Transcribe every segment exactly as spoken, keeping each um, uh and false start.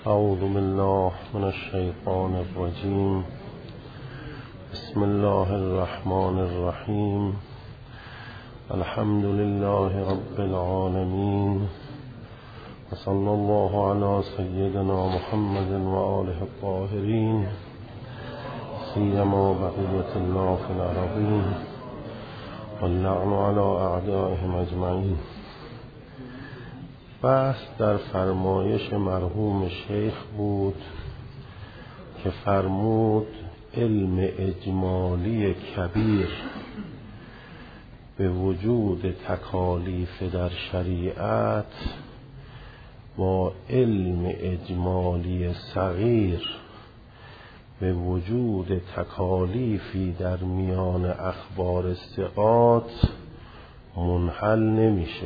اعوذ بالله من الشیطان الرجیم. بسم الله الرحمن الرحیم. الحمد لله رب العالمین و صلی الله علی سیدنا محمد و آله الطاهرین سیما بقیة الله فی الارضین واللعن علی اعدائهم اجمعین. بحث در فرمایش مرحوم شیخ بود که فرمود علم اجمالی کبیر به وجود تکالیف در شریعت با علم اجمالی صغیر به وجود تکالیفی در میان اخبار ثقات منحل نمیشه.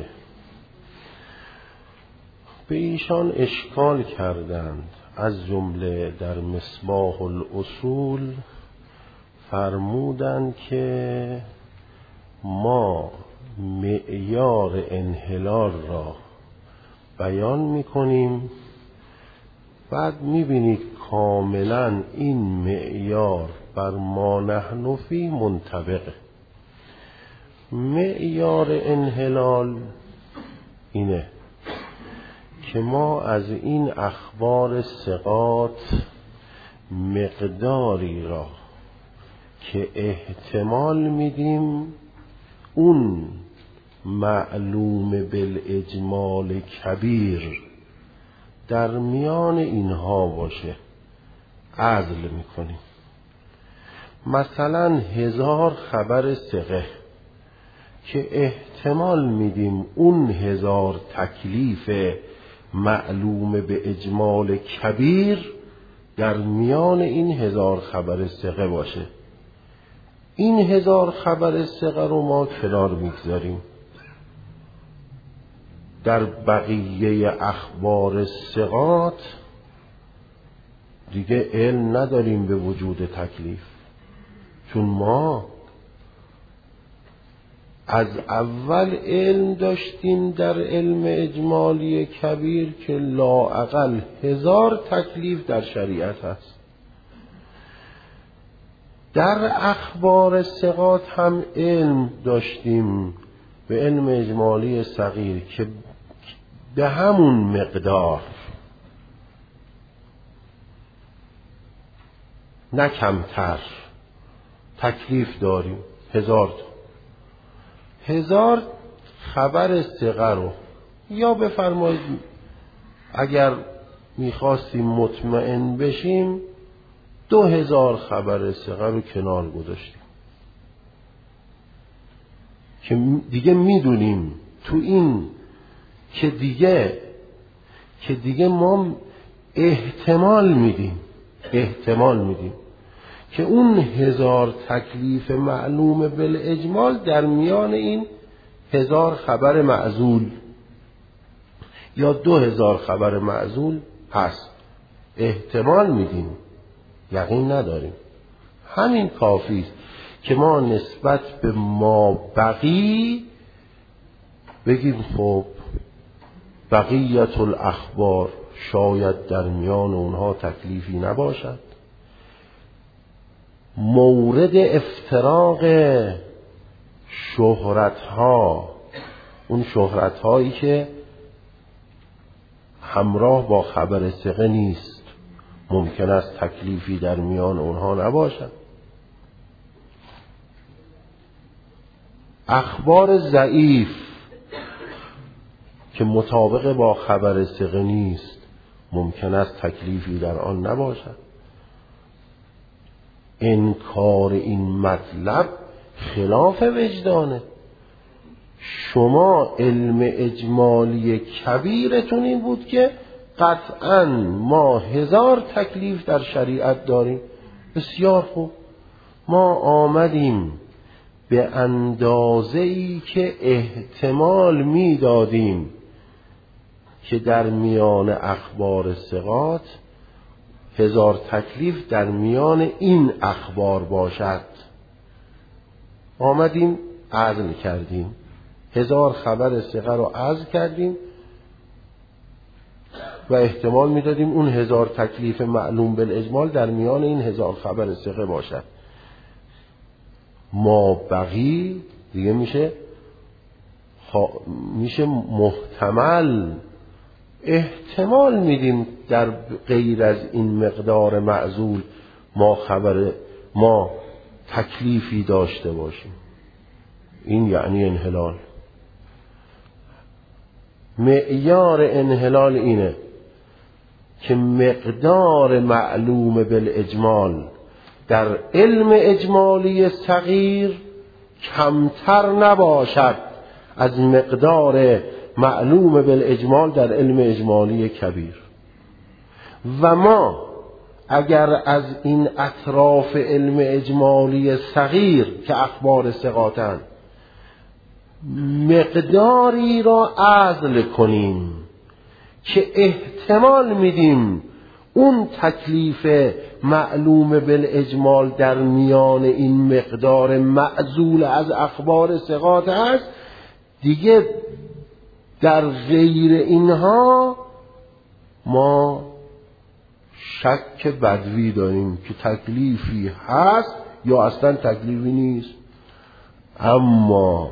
به ایشان اشکال کردند، از جمله در مصباح الاصول فرمودند که ما معیار انحلال را بیان میکنیم، بعد میبینید کاملا این معیار بر ما نحن فی منطبقه. معیار انحلال اینه که ما از این اخبار ثقات مقداری را که احتمال میدیم اون معلوم بالاجمال کبیر در میان اینها باشه عزل میکنیم. مثلا هزار خبر ثقه که احتمال میدیم اون هزار تکلیف معلوم به اجمال کبیر در میان این هزار خبر ثقه باشه، این هزار خبر ثقه رو ما کنار میگذاریم. در بقیه اخبار ثقات دیگه علم نداریم به وجود تکلیف، چون ما از اول علم داشتیم در علم اجمالی کبیر که لااقل هزار تکلیف در شریعت هست. در اخبار ثقات هم علم داشتیم به علم اجمالی صغیر که به همون مقدار نه کمتر تکلیف داریم. هزار تا هزار خبر ثقه رو، یا بفرمایید اگر میخواستیم مطمئن بشیم دو هزار خبر ثقه رو کنار گذاشتیم که دیگه میدونیم تو این که دیگه که دیگه ما احتمال میدیم احتمال میدیم که اون هزار تکلیف معلوم بالاجمال در میان این هزار خبر معزول یا دو هزار خبر معزول هست. احتمال میدیم، یقین نداریم. همین کافی است که ما نسبت به ما بقی بگیم خب بقیت الاخبار شاید در میان اونها تکلیفی نباشد. مورد افتراق شهرت ها، اون شهرت هایی که همراه با خبر ثقه نیست، ممکن است تکلیفی در میان اونها نباشد. اخبار ضعیف که مطابق با خبر ثقه نیست، ممکن است تکلیفی در آن نباشد. انکار این مطلب خلاف وجدانه. شما علم اجمالی کبیرتون این بود که قطعاً ما هزار تکلیف در شریعت داریم. بسیار خوب، ما آمدیم به اندازه‌ای که احتمال میدادیم که در میان اخبار ثقات هزار تکلیف در میان این اخبار باشد، آمدیم عزل کردیم، هزار خبر ثقه رو عزل کردیم و احتمال میدادیم اون هزار تکلیف معلوم بالاجمال در میان این هزار خبر ثقه باشد. ما بقی دیگه میشه میشه محتمل، احتمال میدیم در غیر از این مقدار معزول ما خبر ما تکلیفی داشته باشیم. این یعنی انحلال. معیار انحلال اینه که مقدار معلوم بالاجمال در علم اجمالی صغیر کمتر نباشد از مقدار معلوم بالاجمال در علم اجمالی کبیر. و ما اگر از این اطراف علم اجمالی صغیر که اخبار ثقاتن مقداری را عزل کنیم که احتمال میدیم اون تکلیف معلوم بالاجمال در میان این مقدار معزول از اخبار ثقات هست، دیگه در غیر اینها ما شک بدوی داریم که تکلیفی هست یا اصلا تکلیفی نیست. اما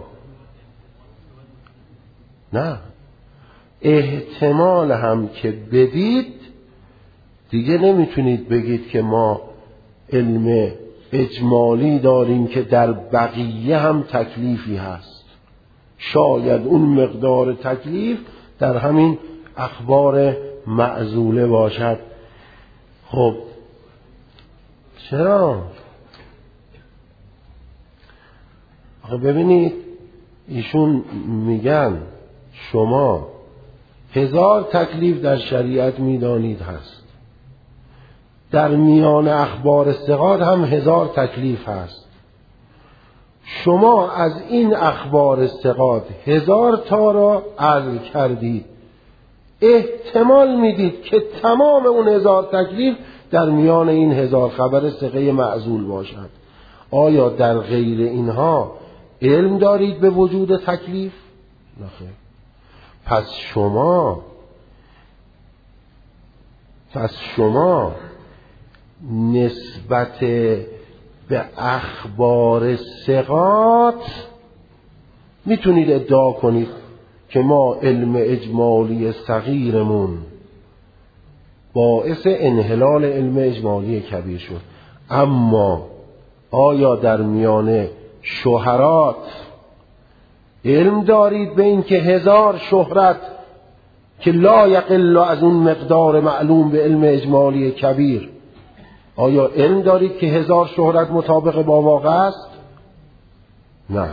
نه، احتمال هم که بدید دیگه نمیتونید بگید که ما علم اجمالی داریم که در بقیه هم تکلیفی هست. شاید اون مقدار تکلیف در همین اخبار معزوله باشد. خب چرا؟ خب ببینید ایشون میگن شما هزار تکلیف در شریعت میدانید هست، در میان اخبار ثقات هم هزار تکلیف هست. شما از این اخبار ثقات هزار تا را عزل کردید، احتمال میدید که تمام اون هزار تکلیف در میان این هزار خبر ثقه معزول باشد. آیا در غیر اینها علم دارید به وجود تکلیف؟ نخیر. پس شما پس شما نسبت به اخبار ثقات میتونید ادعا کنید که ما علم اجمالی صغیرمون باعث انحلال علم اجمالی کبیر شد. اما آیا در میان شهرات علم دارید به این که هزار شهرت که لا یقل از اون مقدار معلوم به علم اجمالی کبیر، آیا علم دارید که هزار شهرت مطابق با واقع است؟ نه.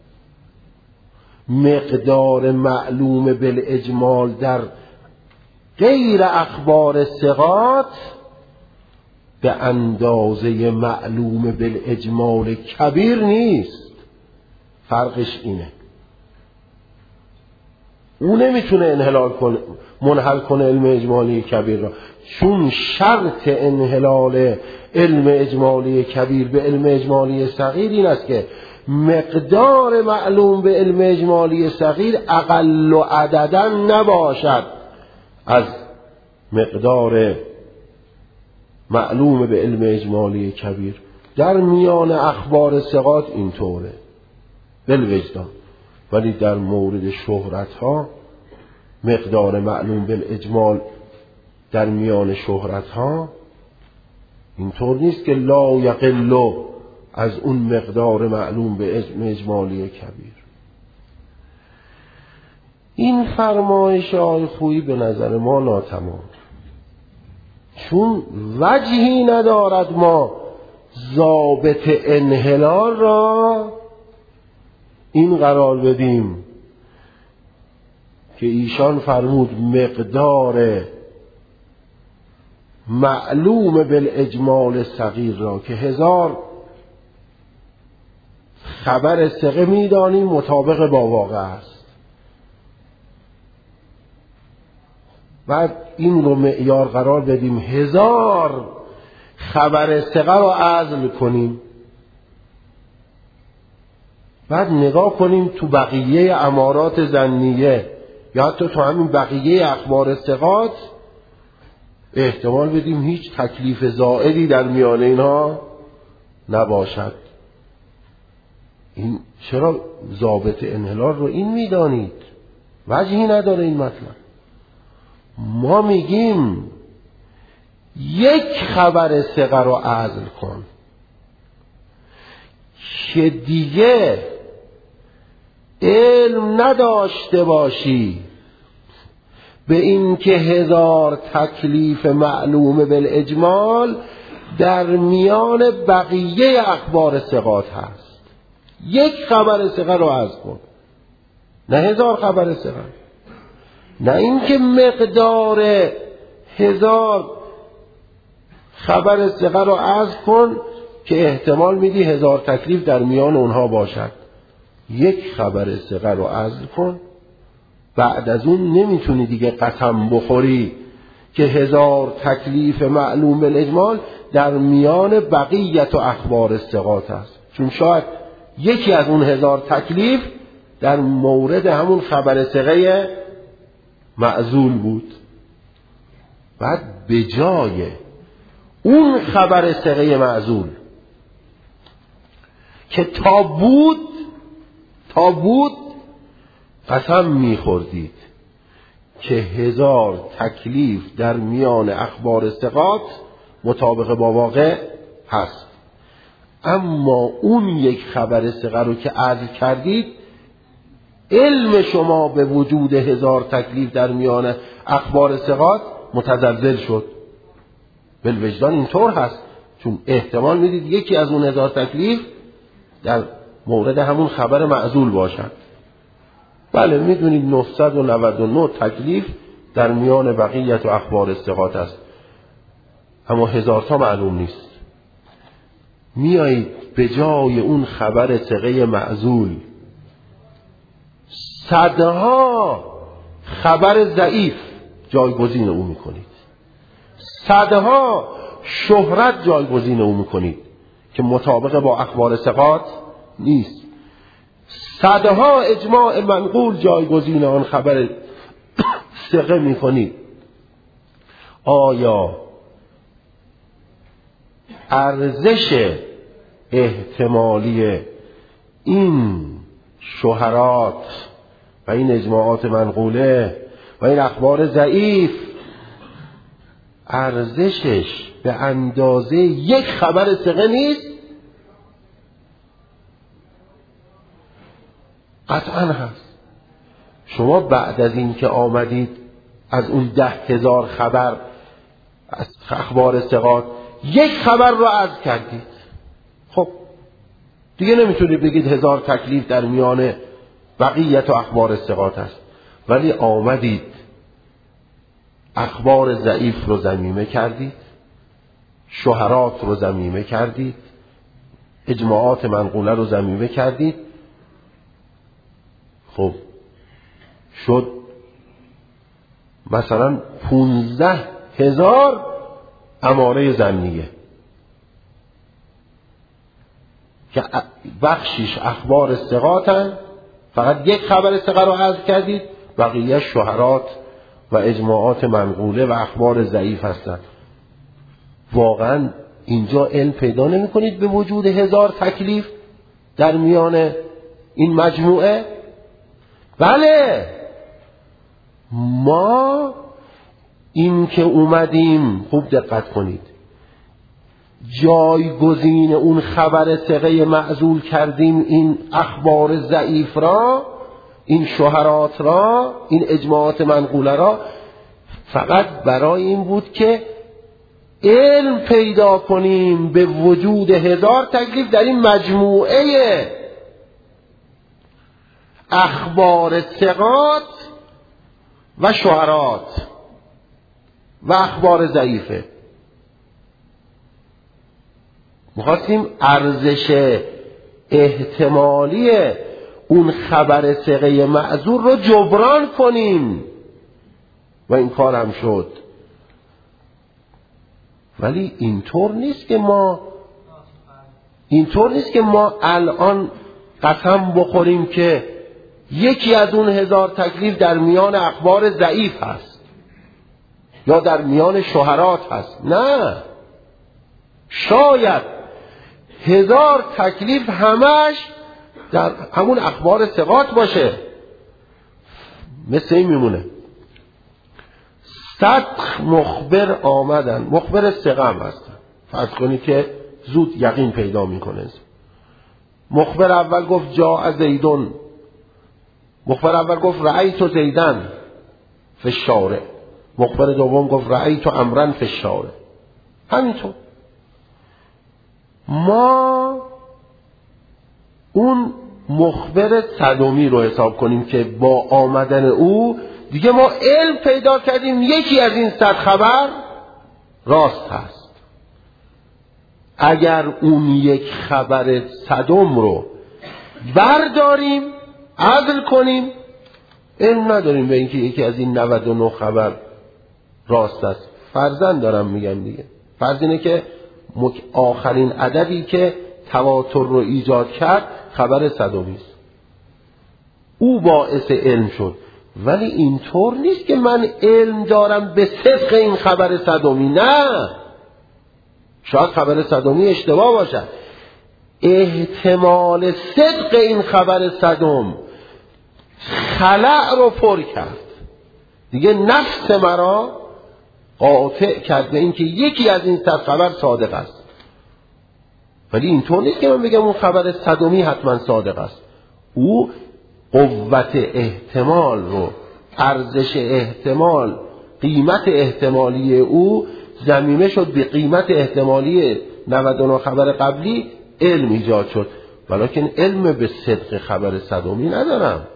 مقدار معلوم بالاجمال در غیر اخبار ثقات به اندازه معلوم بالاجمال کبیر نیست. فرقش اینه. اون نمیتونه انحلال کنه، منحل کنه علم اجمالی کبیر را، چون شرط انحلال علم اجمالی کبیر به علم اجمالی صغیر این است که مقدار معلوم به علم اجمالی صغیر اقل و عددا نباشد از مقدار معلوم به علم اجمالی کبیر. در میان اخبار ثقات اینطوره بالوجدان، ولی در مورد شهرت ها مقدار معلوم بالاجمال در میان شهرت ها اینطور نیست که لا یقل از اون مقدار معلوم به اجمالی کبیر. این فرمایش آقای خویی به نظر ما ناتمام، چون وجهی ندارد ما ضابط انحلال را این قرار بدیم که ایشان فرمود مقدار معلوم بالاجمال صغیر را که هزار خبر ثقه میدانیم مطابق با واقع است، بعد این رو معیار قرار بدیم هزار خبر ثقه را عزل کنیم، بعد نگاه کنیم تو بقیه امارات ظنیه یا حتی تو همین بقیه اخبار ثقات احتمال بدیم هیچ تکلیف زائدی در میان اینها نباشد. این چرا ضابط انحلال رو این میدانید؟ وجهی نداره این مطلب. ما میگیم یک خبر ثقه رو عزل کن که دیگه علم نداشته باشی به این که هزار تکلیف معلوم بالاجمال در میان بقیه اخبار ثقات هست. یک خبر ثقه رو عزل کن، نه هزار خبر ثقه. نه اینکه مقدار هزار خبر ثقه رو عزل کن که احتمال میدی هزار تکلیف در میان اونها باشد. یک خبر ثقه رو عزل کن، بعد از اون نمیتونی دیگه قسم بخوری که هزار تکلیف معلوم بالاجمال در میان بقیت و اخبار ثقات است، چون شاید یکی از اون هزار تکلیف در مورد همون خبر ثقه معزول بود. بعد به جای اون خبر ثقه معزول که تا بود تا بود قسم میخوردید که هزار تکلیف در میان اخبار ثقات مطابق با واقع هست، اما اون یک خبر ثقه رو که عزل کردید علم شما به وجود هزار تکلیف در میان اخبار ثقات متزلزل شد. بالوجدان اینطور هست، چون احتمال میدید یکی از اون هزار تکلیف در مورد همون خبر معزول باشد. بله میدونید نهصد و نود و نه تکلیف در میان بقیت و اخبار ثقات است، اما هزار تا معلوم نیست. میایید به جای اون خبر ثقه معزول صدها خبر ضعیف جایگزین او میکنید، صدها شهرت جایگزین او میکنید که مطابق با اخبار ثقات نیست، صدها اجماع منقول جایگزین آن خبر ثقه میکنید. آیا ارزش احتمالی این شهرات و این اجماعات منقوله و این اخبار ضعیف ارزشش به اندازه یک خبر ثقه نیست؟ قطعا هست. شما بعد از این که آمدید از اون ده هزار خبر از اخبار ثقات یک خبر رو عزل کردید، خب دیگه نمیتونید بگید هزار تکلیف در میان بقیت و اخبار ثقات است، ولی آمدید اخبار ضعیف رو ضمیمه کردید، شهرات رو ضمیمه کردید، اجماعات منقوله رو ضمیمه کردید. خب شد مثلا پونزده هزار اماره ظنیه که بخشیش اخبار ثقاتن، فقط یک خبر ثقه رو عزل کردید، بقیه شهرات و اجماعات منقوله و اخبار ضعیف هستند. واقعا اینجا علم پیدا نمی کنید به وجود هزار تکلیف در میان این مجموعه؟ بله، ما این که اومدیم خوب دقت کنید جایگزین اون خبر ثقه معزول کردیم این اخبار ضعیف را، این شهرات را، این اجماعات منقوله را، فقط برای این بود که علم پیدا کنیم به وجود هزار تکلیف در این مجموعه اخبار ثقات و شهرات و اخبار ضعیفه. می‌خواستیم ارزش احتمالی اون خبر ثقه معزول رو جبران کنیم و این کار هم شد. ولی اینطور نیست که ما اینطور نیست که ما الان قسم بخوریم که یکی از اون هزار تکلیف در میان اخبار ضعیف هست. یا در میان شهرات هست. نه، شاید هزار تکلیف همش در همون اخبار ثقات باشه. مثل این میمونه صد مخبر آمدن، مخبر ثقه هم هستن، فرض کنی که زود یقین پیدا میکنه. مخبر اول گفت جاء زیدون، مخبر اول گفت رأیت زیدن فی الشارع، مخبر دوم گفت رأیت امرا فی الشارع. همینطور ما اون مخبر صدومی رو حساب کنیم که با آمدن او دیگه ما علم پیدا کردیم یکی از این صد خبر راست هست. اگر اون یک خبر صدم رو برداریم عدل کنیم، علم نداریم به اینکه یکی از این نود و نه خبر راست است. فرضاً دارم میگم دیگه، فرض اینه که آخرین عددی که تواتر رو ایجاد کرد خبر صدمی است، او باعث علم شد. ولی اینطور نیست که من علم دارم به صدق این خبر صدمی. نه، شاید خبر صدمی اشتباه باشد، احتمال صدق این خبر صدم خلأ رو پر کرد، دیگه نفس مرا قاطع کرد به اینکه یکی از این صد خبر صادق است. ولی اینطور نیست که من بگم اون خبر صدمی حتما صادق است. او قوت احتمال رو، ارزش احتمال، قیمت احتمالی او ضمیمه شد به قیمت احتمالی نود و نه خبر قبلی، علم ایجاد شد. ولیکن علم به صدق خبر صدمی ندارم.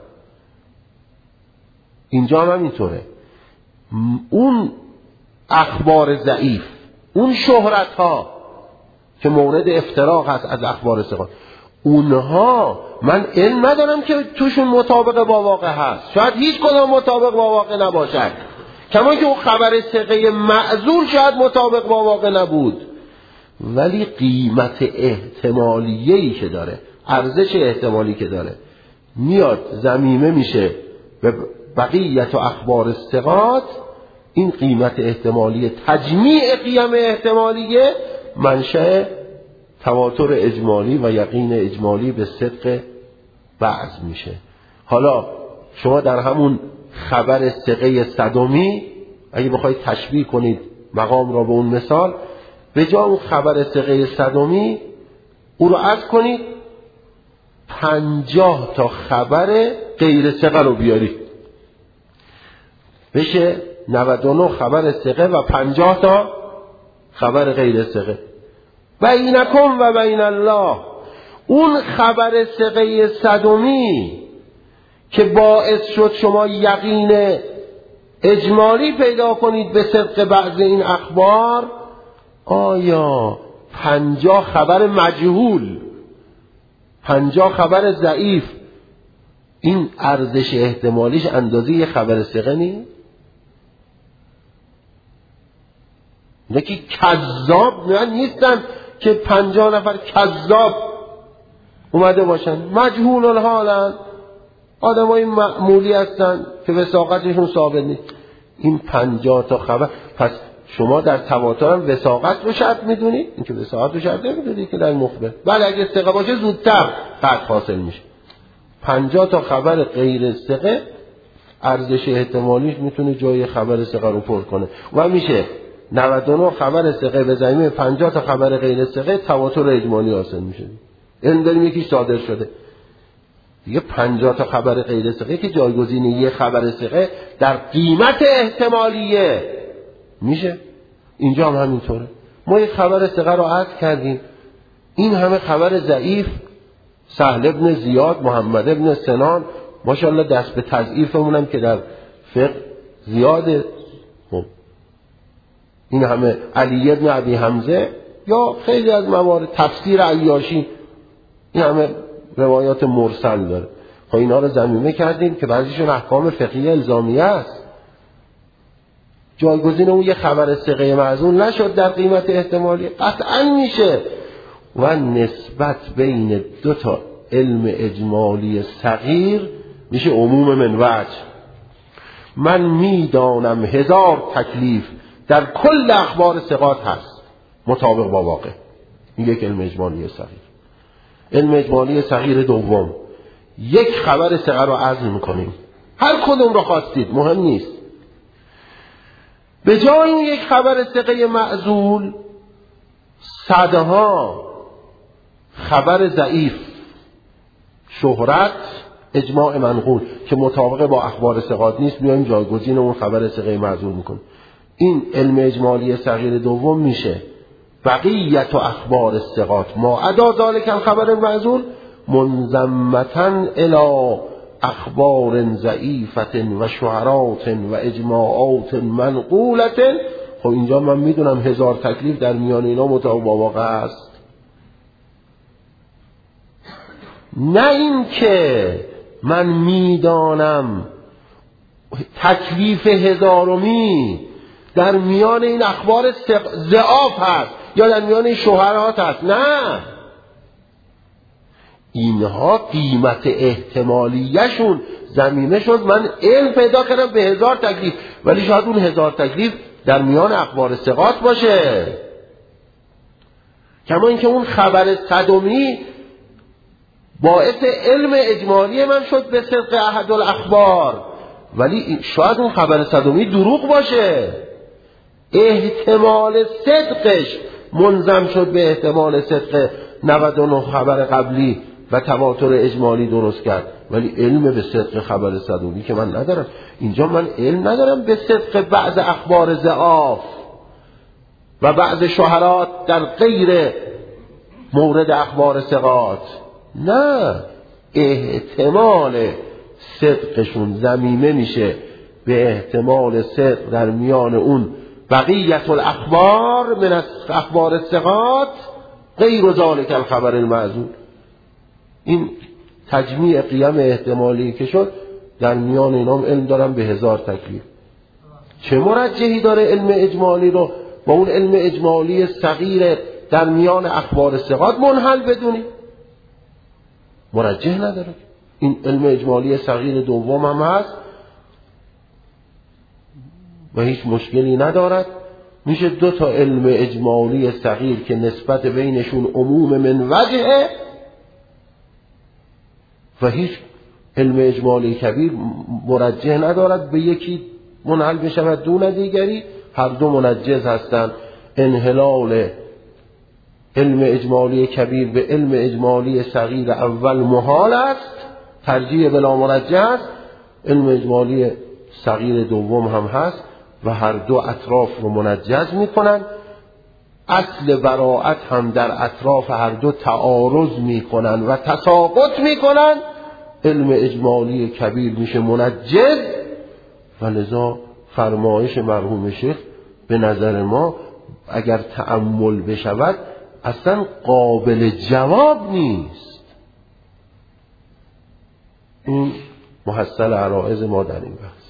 اینجا هم اینطوره، اون اخبار ضعیف، اون شهرت ها که مورد افتراق هست از اخبار ثقات، اونها من علم ندارم که توشون مطابق با واقع هست. شاید هیچ کدام مطابق با واقع نباشد، کما که اون خبر ثقه معزول شاید مطابق با واقع نبود، ولی قیمت احتمالیه‌ای که داره، ارزش احتمالی که داره، میاد ضمیمه میشه به بقیت و اخبار ثقات. این قیمت احتمالی، تجمیع قیم احتمالیه، منشأ تواتر اجمالی و یقین اجمالی به صدق بعض میشه. حالا شما در همون خبر ثقه صدمی اگه بخواید تشبیه کنید مقام را به اون مثال، به جای اون خبر ثقه صدمی او رو عرض کنید پنجاه تا خبر غیر ثقه رو بیارید، بشه نود و نه خبر ثقه و پنجاه تا خبر غیر ثقه. بینکم و بین الله، اون خبر ثقه صدمی که باعث شد شما یقین اجمالی پیدا کنید به صدق بعض این اخبار، آیا پنجاه خبر مجهول، پنجاه خبر ضعیف، این ارزش احتمالیش اندازه یه خبر ثقه نیست؟ یکی کذاب نه نیستن که پنجاه نفر کذاب اومده باشن، مجهول الحالن، آدم های معمولی هستن که وثاقتشون ثابت نیست. این پنجاه تا خبر، پس شما در تواتر هم وثاقت رو شرط میدونید؟ این که وثاقت رو شرط نمیدونید که در مخبر، بله اگه ثقه باشه زودتر قطع حاصل میشه. پنجاه تا خبر غیر ثقه ارزش احتمالیش میتونه جای خبر ثقه رو پر کنه و میشه نود و نه خبر ثقه به ضمیمه پنجاه تا خبر غیر ثقه تواتر اجمالی حاصل میشه. این داریم یکی صادر شده دیگه، پنجاه تا خبر غیر ثقه که جایگزین یه خبر ثقه در قیمت احتمالیه میشه. اینجا هم همینطوره، ما یک خبر ثقه رو عرض کردیم، این همه خبر ضعیف، سهل ابن زیاد، محمد ابن سنان، ماشاءالله دست به تضعیفمون هم که در فقه زیاده، خب این همه علی ابن ابی حمزه یا خیلی از موارد، تفسیر عیاشی، این همه روایات مرسل داره. خب اینا رو ضمیمه کردیم که بعضیشون احکام فقهی الزامیه است، جایگزین اون یه خبر ثقه معزول نشد در قیمت احتمالی، قطعا میشه. و نسبت بین دو تا علم اجمالی صغیر میشه عموم من وجه. من میدانم هزار تکلیف در کل اخبار ثقات هست مطابق با واقع. این یک علم اجمالی صغیر. علم اجمالی صغیر دوم، یک خبر ثقه رو عزل میکنیم، هر کدوم رو خواستید مهم نیست، به جای اون یک خبر ثقه معزول صدها خبر ضعیف، شهرت، اجماع منقول که مطابق با اخبار ثقات نیست میایم جایگزین اون خبر ثقه معزول میکنیم. این علم اجمالی صغیر دوم میشه. بقیت و اخبار الثقات ما عدا ذلک الخبر المعزول منضمة الی اخبار ضعیفة و شهرات و اجماعات منقولة. خب اینجا من میدونم هزار تکلیف در میان اینا مطابق با واقع است، نه این که من میدانم تکلیف هزارمی در میان این اخبار ضعاف هست یا در میان این شهرات هست. نه، اینها قیمت احتمالیشون زمینه شد من علم پیدا کردم به هزار تکلیف، ولی شاید اون هزار تکلیف در میان اخبار ثقات باشه. کما اینکه اون خبر صدمی باعث علم اجمالی من شد به صدق احد الاخبار، ولی شاید اون خبر صدمی دروغ باشه. احتمال صدقش منضم شد به احتمال صدق نود و نه خبر قبلی و تواتر اجمالی درست کرد، ولی علم به صدق خبر صدمی که من ندارم. اینجا من علم ندارم به صدق بعض اخبار ضعاف و بعض شهرات در غیر مورد اخبار ثقات. نه، احتمال صدقشون ضمیمه میشه به احتمال صدق در میان اون بقیت الاخبار من اخبار الثقات غیر ذلک الخبر المعزول. این تجمیع قیم احتمالی که شد در میان اینام علم دارم به هزار تکلیف. چه مرجحی داره علم اجمالی رو با اون علم اجمالی صغیر در میان اخبار ثقات منحل بدونی؟ مرجح نداره. این علم اجمالی صغیر دوم هم هست و هیچ مشکلی ندارد. میشه دو تا علم اجمالی صغیر که نسبت بینشون عموم من وجهه و هیچ علم اجمالی کبیر مرجح ندارد به یکی منحل بشود دون دیگری. هر دو منجز هستند. انحلال علم اجمالی کبیر به علم اجمالی صغیر اول محال است، ترجیح بلا مرجح است. علم اجمالی صغیر دوم هم هست و هر دو اطراف رو منجز میکنن. اصل براءت هم در اطراف هر دو تعارض میکنن و تساقط میکنن. علم اجمالی کبیر میشه منجز و لذا فرمایش مرحوم شیخ به نظر ما اگر تأمل بشود اصلا قابل جواب نیست. این محصل عرائض ما در این بحث.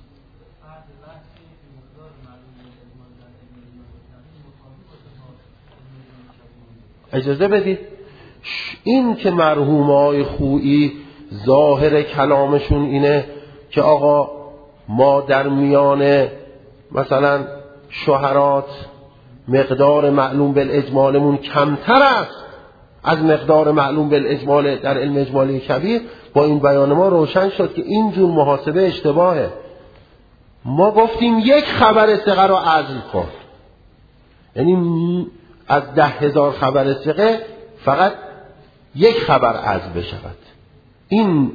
اجازه بدید این که مرحومای خویی ظاهر کلامشون اینه که آقا ما در میان مثلا شهرات مقدار معلوم بالاجمالمون کمتر است از مقدار معلوم بالاجمال در علم اجمالی کبیر، با این بیان ما روشن شد که این جور محاسبه اشتباهه. ما گفتیم یک خبر ثقه رو عزل کن، یعنی از ده هزار خبر ثقه فقط یک خبر عزل بشود. این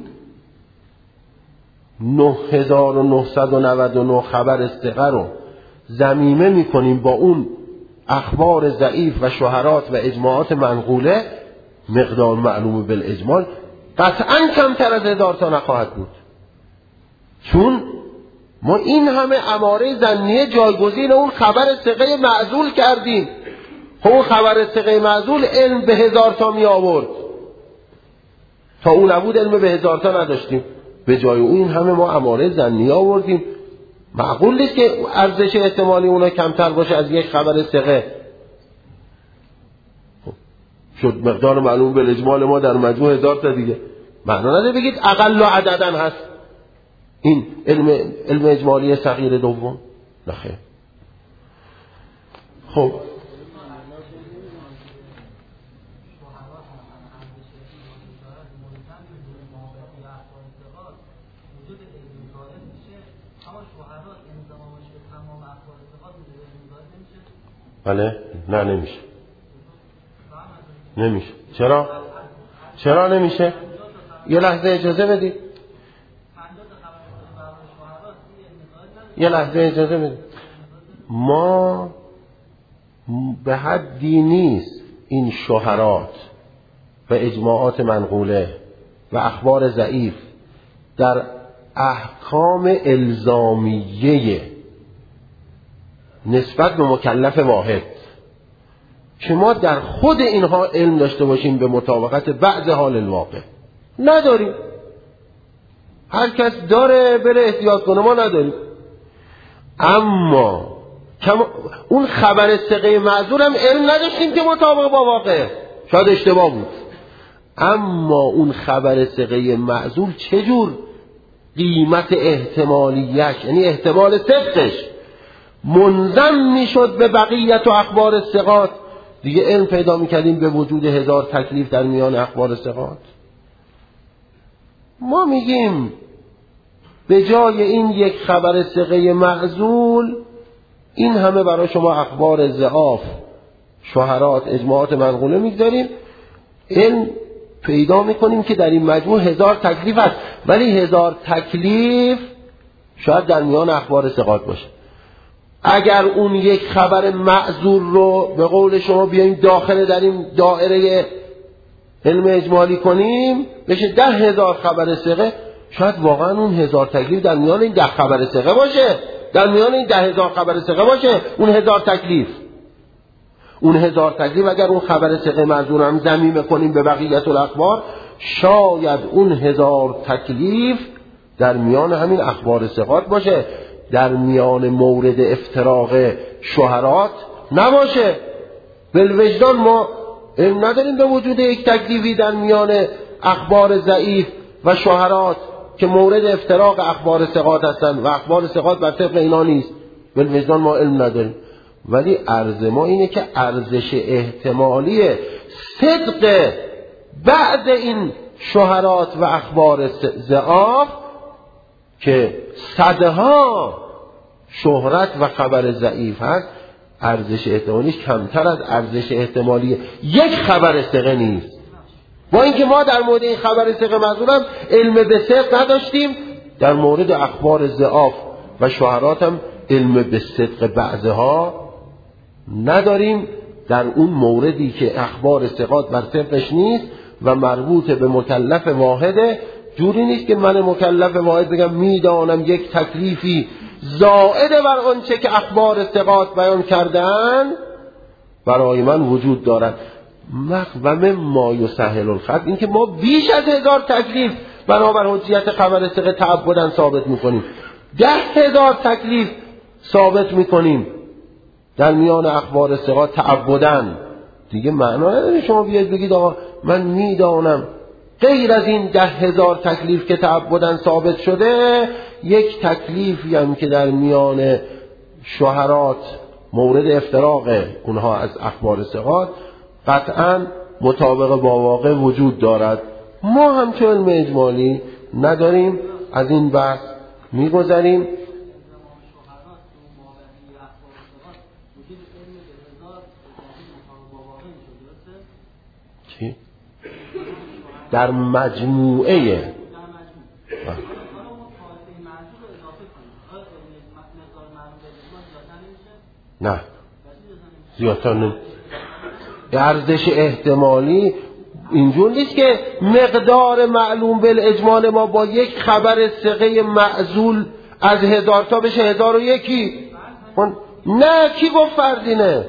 نه هزار و نهصد و نود و نه خبر ثقه رو ضمیمه میکنیم با اون اخبار ضعیف و شهرات و اجماعات منقوله، مقدار معلوم بالاجمال قطعا کمتر از هزار تا نخواهد بود، چون ما این همه اماره ظنیه جایگزین اون خبر ثقه معزول کردیم. اون خبر ثقه معزول علم به هزار تا می آورد، تا اون نبود علم به هزار تا نداشتیم، به جای اون این همه ما اماره ظنیه آوردیم. معقول نیست که ارزش احتمالی اونا کمتر باشه از یک خبر ثقه. شد مقدار معلوم بالاجمال ما در مجموع هزار تا دیگه. معنا نداره بگید اقل و عددن هست این علم علم اجمالی صغیر دوم. نخیر. خب بله نه نمیشه نمیشه چرا؟ چرا نمیشه؟ یه لحظه اجازه بدید یه لحظه اجازه بدید ما به حدی نیست این شهرات و اجماعات منقوله و اخبار ضعیف در احکام الزامیه نسبت به مکلف واحد که ما در خود اینها علم داشته باشیم به مطابقت بعض حال الواقع نداریم. هر کس داره بره احتیاط کنه، ما نداریم. اما اون خبر ثقه معذور هم علم نداشتیم که مطابق با واقع، شاید اشتباه بود. اما اون خبر ثقه معذور چجور قیمت احتمالیش، یعنی احتمال صدقش منضم میشد به بقیت و اخبار الثقات، دیگه علم پیدا میکردیم به وجود هزار تکلیف در میان اخبار الثقات. ما میگیم به جای این یک خبر ثقه معزول این همه برای شما اخبار ضعاف، شهرات، اجماعات منقوله میگذاریم. علم پیدا میکنیم که در این مجموع هزار تکلیف هست، ولی هزار تکلیف شاید در میان اخبار ثقات باشه. اگر اون یک خبر معذور رو به قول شما بیاییم داخل در این دائره علم اجمالی کنیم بشه ده هزار خبر ثقه، شاید واقعا اون هزار تکلیف در میان این ده خبر ثقه باشه، در میان این ده هزار خبر ثقه باشه اون هزار تکلیف. اون هزار تکلیف اگر اون خبر ثقه معذور هم ضمیمه کنیم به بقیت الاخبار، شاید اون هزار تکلیف در میان همین اخبار ثقات باشه، در میان مورد افتراق شهرات نباشه. بالوجدان ما علم نداریم به وجود یک تکلیفی در میان اخبار ضعیف و شهرات که مورد افتراق اخبار ثقات هستند و اخبار ثقات بر طبق اینا نیست. بالوجدان ما علم نداریم، ولی عرض ما اینه که ارزش احتمالی صدق بعد این شهرات و اخبار ضعاف که صدها شهرت و خبر ضعیف هست، ارزش احتمالیش کمتر از ارزش احتمالی یک خبر ثقه نیست. با اینکه ما در مورد این خبر ثقه معذور هم علم به صدق نداشتیم، در مورد اخبار ضعاف و شهرات هم علم به صدق بعضها نداریم. در اون موردی که اخبار ثقات بر طبقش نیست و مربوط به مکلف واحده، جوری نیست که من مکلف واحد بگم میدانم یک تکلیفی زائد بر آنچه که اخبار ثقات بیان کردن برای من وجود دارد. مقوم ما یسهل الخط، این که ما بیش از هزار تکلیف بنابر حجیت خبر ثقه تعبداً ثابت میکنیم، ده هزار تکلیف ثابت میکنیم در میان اخبار ثقات تعبداً. دیگه معنا نداره شما بیاید بگید آقا من میدانم غیر از این ده هزار تکلیف که تعبداً ثابت شده، یک تکلیفی هم که در میان شهرات مورد افتراق اونها از اخبار ثقات قطعاً مطابق با واقع وجود دارد. ما هم که علم اجمالی نداریم، از این بحث میگذریم. چی؟ در مجموعه نه زیادتر نه. ارزش احتمالی اینجور نیست که مقدار معلوم بالاجمال ما با یک خبر ثقه معزول از هزار تا بشه هزار و یکی. نه کی گفت فردینه؟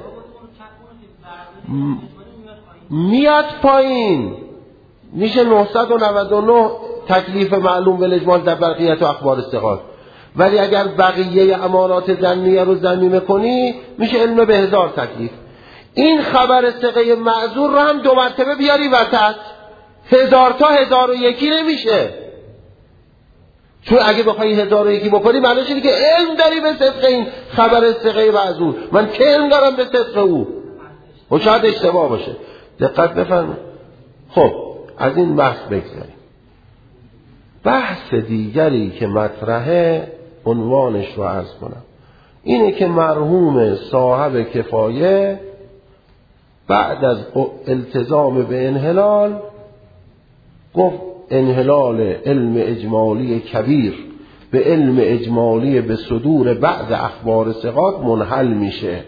میاد پایین، میشه نهصد و نود و نه تکلیف معلوم بالاجمال در بقیت و اخبار ثقات. ولی اگر بقیه امارات ظنیه رو ضمیمه کنی میشه علم به هزار تکلیف. این خبر ثقه معذور رو هم دو مرتبه بیاری وسط، هزار تا هزار و یکی نمیشه. چون اگه بخوای هزار و یکی بکنی معنیش اینه که علم داری به صدق این خبر ثقه معزول. من که علم دارم به صدق او؟ و شاید اشتباه باشه. دقت بفرمایید. خب از این بحث بگذاریم. بحث دیگری که مطرحه، عنوانش رو عرض کنم، اینه که مرحوم صاحب کفایه بعد از التزام به انحلال گفت انحلال علم اجمالی کبیر به علم اجمالی به صدور بعد اخبار ثقات منحل میشه،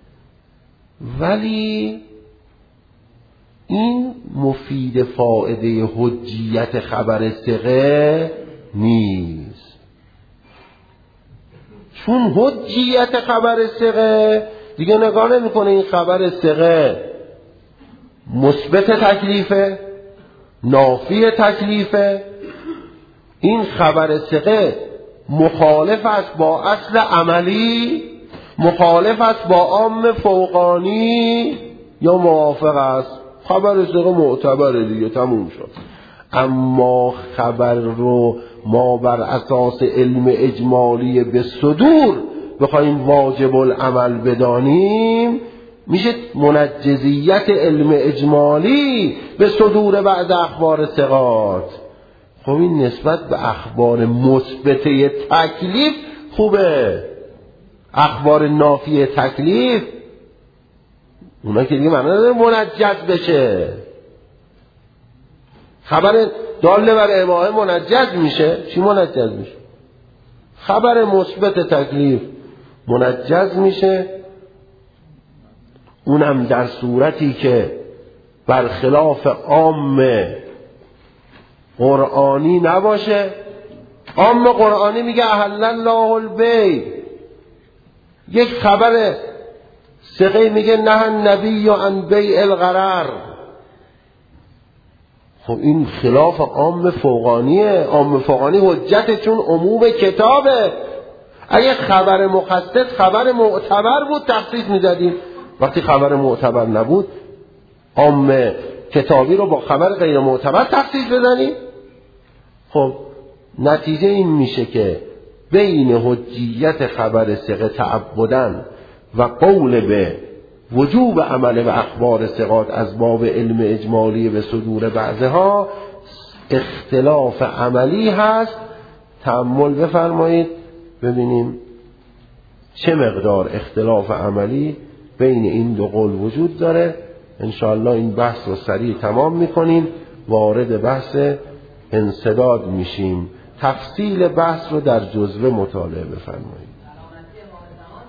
ولی این مفید فائده حجیت خبر ثقه نیست. چون حجیت خبر ثقه دیگه نگاه نمیکنه این خبر ثقه مثبت تکلیفه، نافی تکلیفه، این خبر ثقه مخالف است با اصل عملی، مخالف است با عام فوقانی، یا موافق است. خبر ثقه معتبره دیگه، تموم شد. اما خبر رو ما بر اساس علم اجمالی به صدور بخوایم واجب العمل بدانیم، میشه منجزیت علم اجمالی به صدور بعد اخبار ثقات. خب این نسبت به اخبار مثبته تکلیف خوبه، اخبار نافی تکلیف اونا که دیگه معنی نداره منجز بشه. خبر داله بر اباحه منجز میشه. چی منجز میشه؟ خبر مثبت تکلیف منجز میشه، اونم در صورتی که برخلاف عام قرآنی نباشه. عام قرآنی میگه احل الله البیع، یک خبر ثقه میگه نه النبی عن بیع الغرر. خب این خلاف عام فوقانیه. عام فوقانی حجت چون عموم کتابه. اگه خبر مخصص خبر معتبر بود تخصیص میدادیم، وقتی خبر معتبر نبود عام کتابی رو با خبر غیر معتبر تخصیص بزنیم. خب نتیجه این میشه که بین حجیت خبر ثقه تعبدن و قول به وجوب عمل به اخبار ثقات از باب علم اجمالی به صدور بعضها اختلاف عملی هست. تأمل بفرمایید ببینیم چه مقدار اختلاف عملی بین این دو قول وجود داره. انشاءالله این بحث رو سریع تمام میکنیم، وارد بحث انسداد میشیم. تفصیل بحث رو در جزوه مطالعه بفرمایید.